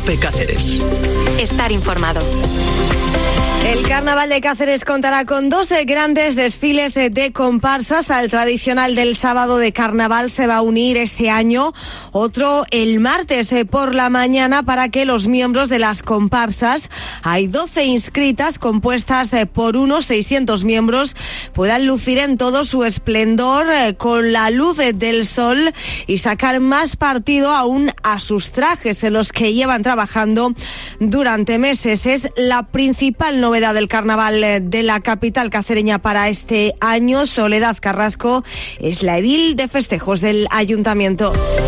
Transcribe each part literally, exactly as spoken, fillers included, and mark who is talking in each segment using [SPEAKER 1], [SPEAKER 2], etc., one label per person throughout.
[SPEAKER 1] COPE Cáceres.
[SPEAKER 2] Estar informado.
[SPEAKER 3] El Carnaval de Cáceres contará con dos grandes desfiles de comparsas. Al tradicional del sábado de Carnaval se va a unir este año otro el martes por la mañana para que los miembros de las comparsas, hay doce inscritas compuestas por unos seiscientos miembros, puedan lucir en todo su esplendor con la luz del sol y sacar más partido aún a sus trajes en los que llevan trabajando durante meses. Es la principal novedad del Carnaval de la capital cacereña para este año. Soledad Carrasco es la edil de festejos del ayuntamiento.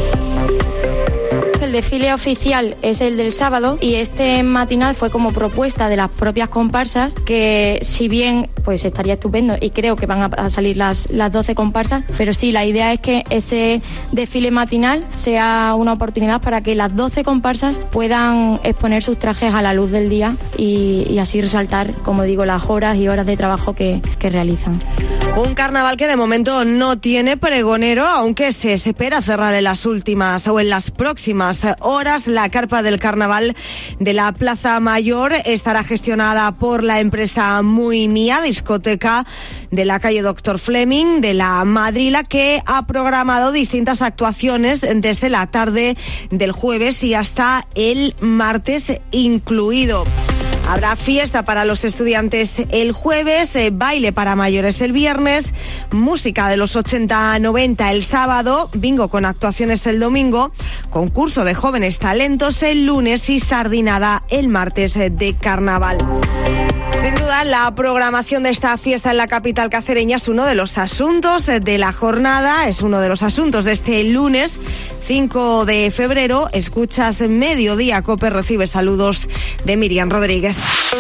[SPEAKER 4] El desfile oficial es el del sábado y este matinal fue como propuesta de las propias comparsas, que si bien pues estaría estupendo y creo que van a salir las, las doce comparsas, pero sí, la idea es que ese desfile matinal sea una oportunidad para que las doce comparsas puedan exponer sus trajes a la luz del día y, y así resaltar, como digo, las horas y horas de trabajo que, que realizan.
[SPEAKER 3] Un carnaval que de momento no tiene pregonero, aunque se espera cerrar en las últimas o en las próximas horas. La carpa del carnaval de la Plaza Mayor estará gestionada por la empresa Muy Mía, discoteca de la calle Doctor Fleming de la Madrila, que ha programado distintas actuaciones desde la tarde del jueves y hasta el martes incluido. Habrá fiesta para los estudiantes el jueves, eh, baile para mayores el viernes, música de los ochenta noventa el sábado, bingo con actuaciones el domingo, concurso de jóvenes talentos el lunes y sardinada el martes de carnaval. Sin duda, la programación de esta fiesta en la capital cacereña es uno de los asuntos de la jornada, es uno de los asuntos de este lunes cinco de febrero. Escuchas Mediodía Cope, recibe saludos de Miriam Rodríguez.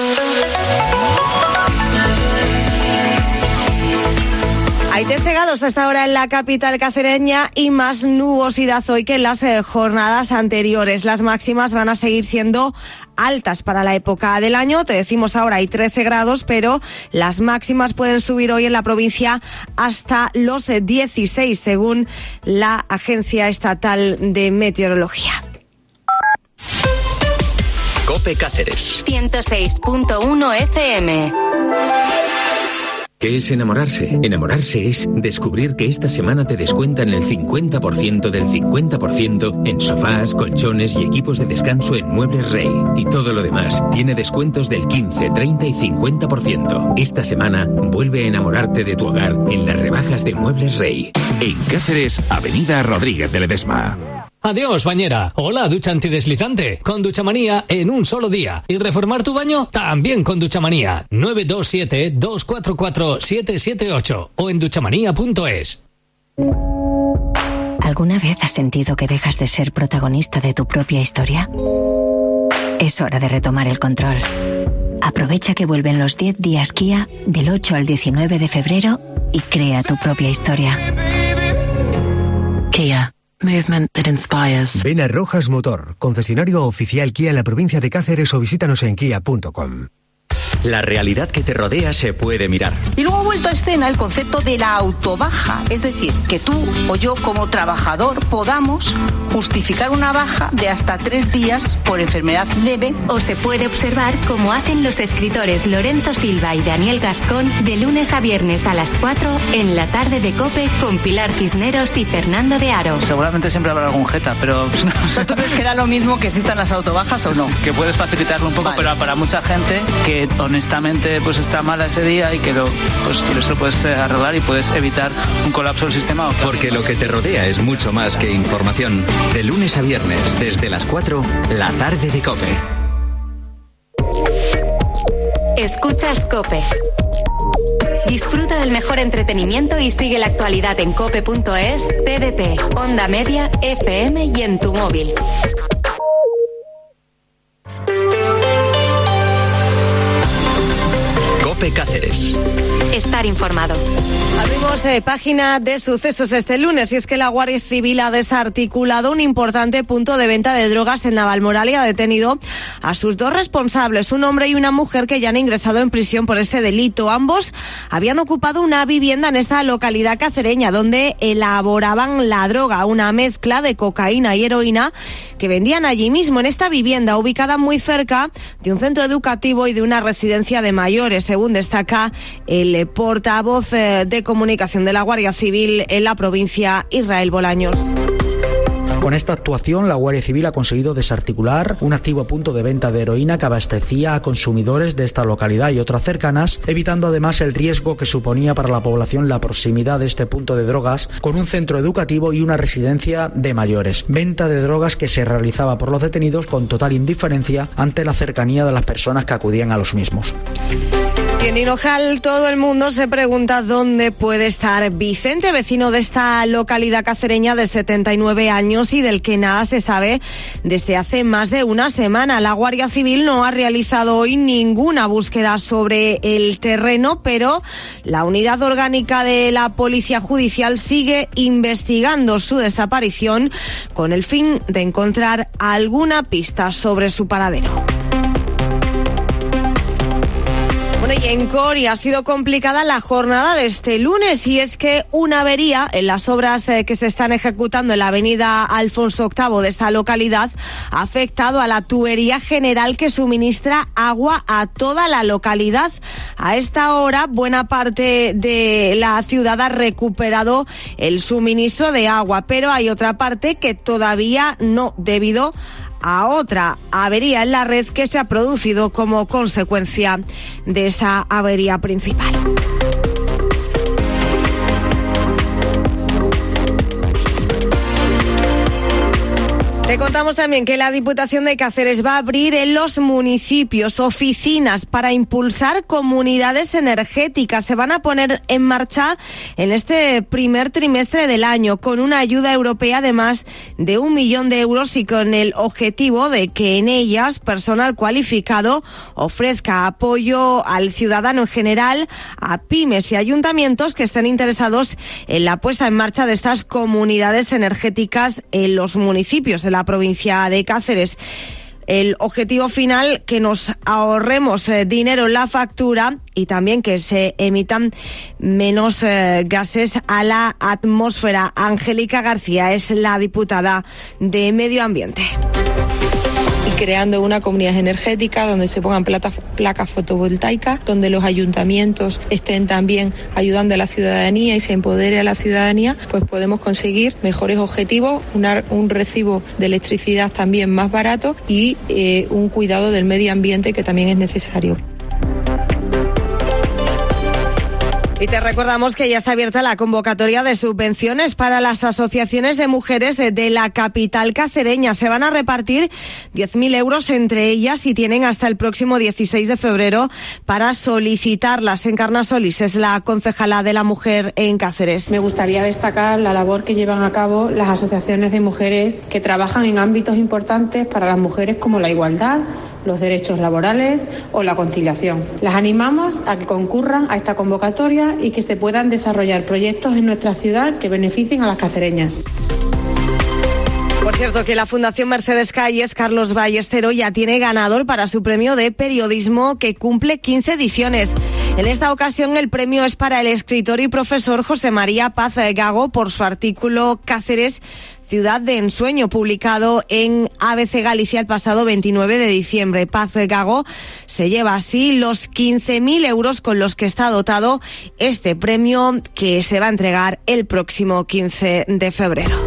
[SPEAKER 3] Hay cegados hasta ahora en la capital cacereña y más nubosidad hoy que en las eh, jornadas anteriores. Las máximas van a seguir siendo altas para la época del año. Te decimos ahora hay trece grados, pero las máximas pueden subir hoy en la provincia hasta los eh, dieciséis, según la Agencia Estatal de Meteorología.
[SPEAKER 1] COPE Cáceres.
[SPEAKER 2] ciento seis punto uno F M.
[SPEAKER 5] ¿Qué es enamorarse? Enamorarse es descubrir que esta semana te descuentan el cincuenta por ciento del cincuenta por ciento en sofás, colchones y equipos de descanso en Muebles Rey. Y todo lo demás tiene descuentos del quince, treinta y cincuenta por ciento. Esta semana vuelve a enamorarte de tu hogar en las rebajas de Muebles Rey.
[SPEAKER 6] En Cáceres, Avenida Rodríguez de Ledesma.
[SPEAKER 7] Adiós, bañera. Hola, ducha antideslizante. Con Duchamanía en un solo día. ¿Y reformar tu baño? También con Duchamanía. nueve dos siete, dos cuatro cuatro, siete siete ocho o en duchamanía punto es.
[SPEAKER 8] ¿Alguna vez has sentido que dejas de ser protagonista de tu propia historia? Es hora de retomar el control. Aprovecha que vuelven los diez días Kia del ocho al diecinueve de febrero y crea tu propia historia.
[SPEAKER 9] Kia. Movement that inspires.
[SPEAKER 10] Ven a Rojas Motor, concesionario oficial Kia en la provincia de Cáceres, o visítanos en kia punto com.
[SPEAKER 1] La realidad que te rodea se puede mirar.
[SPEAKER 11] Y luego ha vuelto a escena el concepto de la autobaja, es decir, que tú o yo como trabajador podamos justificar una baja de hasta tres días por enfermedad leve.
[SPEAKER 2] O se puede observar como hacen los escritores Lorenzo Silva y Daniel Gascón de lunes a viernes a las cuatro en la tarde de COPE con Pilar Cisneros y Fernando de Aro.
[SPEAKER 12] Seguramente siempre habrá algún jeta, pero...
[SPEAKER 11] ¿Tú crees que da lo mismo que existan las autobajas o no?
[SPEAKER 12] Que puedes facilitarlo un poco, vale. Pero para mucha gente que honestamente pues está mala ese día y que lo, pues, eso lo puedes arreglar y puedes evitar un colapso del sistema.
[SPEAKER 1] Porque lo que te rodea es mucho más que información. De lunes a viernes, desde las cuatro, la tarde de COPE.
[SPEAKER 2] Escuchas COPE. Disfruta del mejor entretenimiento y sigue la actualidad en cope punto es, T D T, Onda Media, F M y en tu móvil.
[SPEAKER 1] COPE Cáceres.
[SPEAKER 2] estar informado.
[SPEAKER 3] Abrimos eh, página de sucesos este lunes y es que la Guardia Civil ha desarticulado un importante punto de venta de drogas en Navalmoral y ha detenido a sus dos responsables, un hombre y una mujer que ya han ingresado en prisión por este delito. Ambos habían ocupado una vivienda en esta localidad cacereña donde elaboraban la droga, una mezcla de cocaína y heroína que vendían allí mismo en esta vivienda ubicada muy cerca de un centro educativo y de una residencia de mayores, según destaca el portavoz de comunicación de la Guardia Civil en la provincia, Israel Bolaños.
[SPEAKER 13] Con esta actuación, la Guardia Civil ha conseguido desarticular un activo punto de venta de heroína que abastecía a consumidores de esta localidad y otras cercanas, evitando además el riesgo que suponía para la población la proximidad de este punto de drogas con un centro educativo y una residencia de mayores. Venta de drogas que se realizaba por los detenidos con total indiferencia ante la cercanía de las personas que acudían a los mismos.
[SPEAKER 3] Y en Hinojal todo el mundo se pregunta dónde puede estar Vicente, vecino de esta localidad cacereña de setenta y nueve años y del que nada se sabe desde hace más de una semana. La Guardia Civil no ha realizado hoy ninguna búsqueda sobre el terreno, pero la unidad orgánica de la Policía Judicial sigue investigando su desaparición con el fin de encontrar alguna pista sobre su paradero. Bueno, y en Coria ha sido complicada la jornada de este lunes y es que una avería en las obras eh, que se están ejecutando en la avenida Alfonso octavo de esta localidad ha afectado a la tubería general que suministra agua a toda la localidad. A esta hora, buena parte de la ciudad ha recuperado el suministro de agua, pero hay otra parte que todavía no, debido a otra avería en la red que se ha producido como consecuencia de esa avería principal. Te contamos también que la Diputación de Cáceres va a abrir en los municipios oficinas para impulsar comunidades energéticas. Se van a poner en marcha en este primer trimestre del año con una ayuda europea de más de un millón de euros y con el objetivo de que en ellas personal cualificado ofrezca apoyo al ciudadano en general, a pymes y ayuntamientos que estén interesados en la puesta en marcha de estas comunidades energéticas en los municipios, en la provincia de Cáceres. El objetivo final, que nos ahorremos eh, dinero en la factura y también que se emitan menos eh, gases a la atmósfera. Angélica García es la diputada de Medio Ambiente.
[SPEAKER 14] Y creando una comunidad energética donde se pongan placas, placas fotovoltaicas, donde los ayuntamientos estén también ayudando a la ciudadanía y se empodere a la ciudadanía, pues podemos conseguir mejores objetivos, una, un recibo de electricidad también más barato y eh, un cuidado del medio ambiente que también es necesario.
[SPEAKER 3] Y te recordamos que ya está abierta la convocatoria de subvenciones para las asociaciones de mujeres de la capital cacereña. Se van a repartir diez mil euros entre ellas y tienen hasta el próximo dieciséis de febrero para solicitarlas. Encarna Solís es la concejala de la mujer en Cáceres.
[SPEAKER 15] Me gustaría destacar la labor que llevan a cabo las asociaciones de mujeres que trabajan en ámbitos importantes para las mujeres como la igualdad, los derechos laborales o la conciliación. Las animamos a que concurran a esta convocatoria y que se puedan desarrollar proyectos en nuestra ciudad que beneficien a las cacereñas.
[SPEAKER 3] Por cierto, que la Fundación Mercedes Calles Carlos Ballestero ya tiene ganador para su premio de periodismo que cumple quince ediciones. En esta ocasión el premio es para el escritor y profesor José María Paz Gago por su artículo Cáceres, ciudad de ensueño, publicado en A B C Galicia el pasado veintinueve de diciembre. Paz Gago se lleva así los quince mil euros con los que está dotado este premio que se va a entregar el próximo quince de febrero.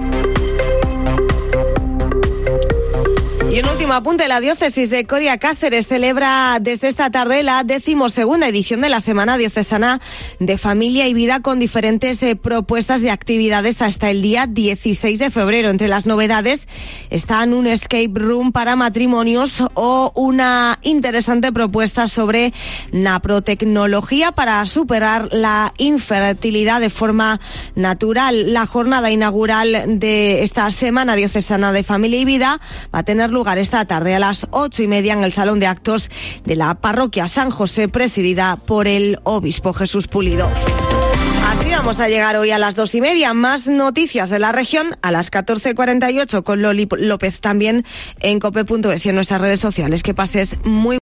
[SPEAKER 3] Y un último apunte, la diócesis de Coria Cáceres celebra desde esta tarde la decimosegunda edición de la Semana Diocesana de Familia y Vida con diferentes eh, propuestas de actividades hasta el día dieciséis de febrero. Entre las novedades están un escape room para matrimonios o una interesante propuesta sobre naprotecnología para superar la infertilidad de forma natural. La jornada inaugural de esta Semana Diocesana de Familia y Vida va a tener lugar esta la tarde, a las ocho y media, en el Salón de Actos de la Parroquia San José, presidida por el obispo Jesús Pulido. Así vamos a llegar hoy a las dos y media. Más noticias de la región a las catorce cuarenta y ocho con Loli López, también en cope punto es y en nuestras redes sociales. Que pases muy